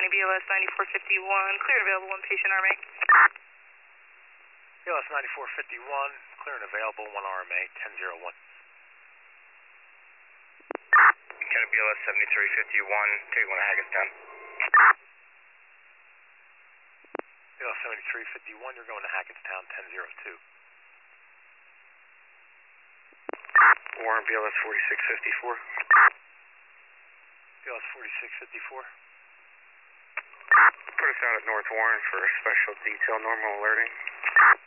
County BLS 9451, clear and available, one patient RMA. BLS 9451, clear and available, one RMA, 1001. County BLS 7351, take one to Hackettstown. BLS 7351, you're going to Hackettstown, 1002. Warren BLS 4654. BLS 4654. Put us out at North Warren for special detail normal alerting.